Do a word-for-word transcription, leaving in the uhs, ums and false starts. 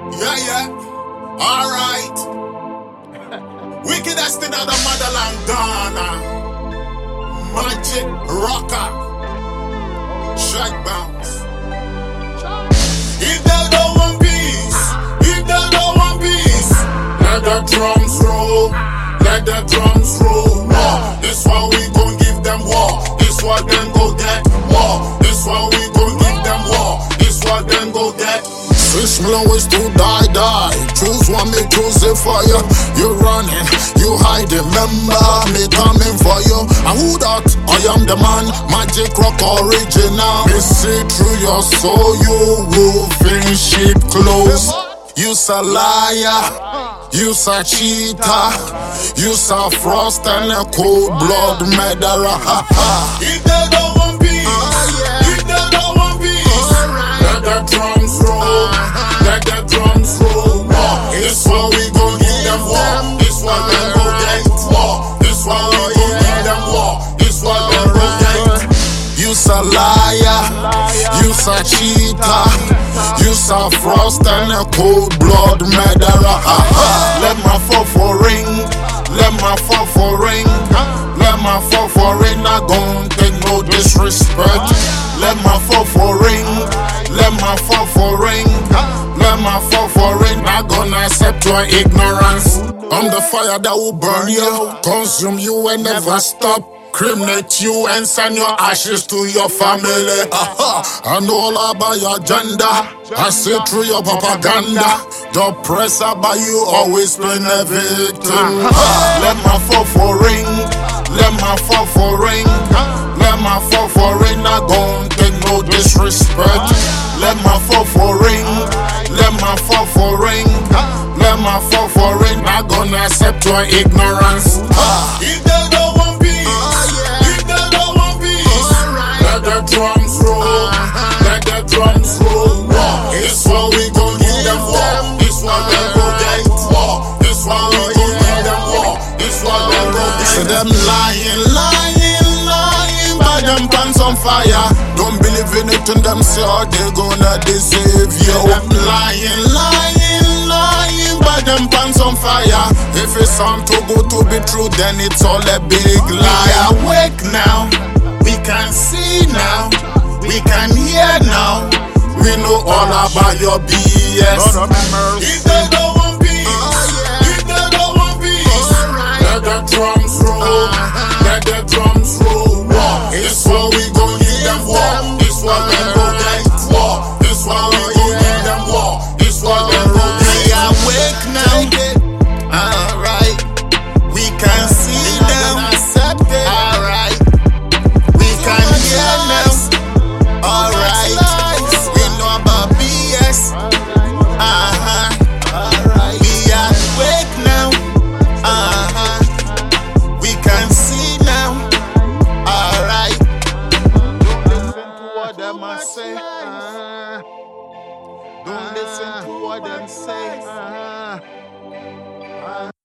Yeah, yeah. Alright. Wickedest in the motherland, Ghana. Magic rocker. Shag bounce. If they don't want peace, if they don't want peace, let the drums roll, let the drums roll. War. This one we gon' give them war. This one then go get war. This one we gon' give them war. This one then go get. Six million ways to die, die. Choose one, me choose it for you. You running, you hiding. Remember me coming for you. And who that? I am the man, Magic Rock original. Me see through your soul, you wolf in sheep clothes. You's a liar, you's a cheater, you's a frost and a cold blood murderer. If they don't want peace, if they don't want peace, let the drums roll, let the drums roll. War. This one we gon' give them war. This one they gon' get war. This one we gon' give them war. This one they gon' get. You's a liar, you's a cheater, you's a frost and a cold blood murderer. Let my fall for ring, let my fall for ring, let my fall for ring. I gon' take no disrespect. Let my fall for ring, let my fall for ring, let my fall for ring. I gonna accept your ignorance. I'm the fire that will burn you, consume you and never stop. Cremate you and send your ashes to your family. I know all about your agenda. I see through your propaganda. The press about you always playing a victim. Let my fall for ring, let my fall for ring, let my fall for ring. I gon' take no disrespect. Let my fall for ring, let my fall for ring, let my fall for ring. I gonna accept your ignorance. If they don't want peace, if they don't want peace, let the drums roll, let the drums roll. War. This one we gon' give them war. This one they gon' get war. This one we gon' give them war. This one they gon' get. See them lying, lying, lying, by them pants on fire. Don't believe in it in them, say oh, they gonna deceive you. Them lying, lying, lying, by them pants on fire. If it's sound too good to be true, then it's all a big lie. We are awake now, we can see now, we can hear now. We know all about your B S. If they don't want peace, if they don't want peace, let the drums roll, let the drums roll. War. This one we gon' give them war. This one they gon' get war. This one we gon' give them war. This one they gon' get. We are awake now, alright. We can see them, alright. We can hear them, alright. We know about B S, uh-huh. We are awake now, uh-huh. We can see now, alright. Don't listen to what them a say, uh-huh. Don't listen to what them say, uh-huh.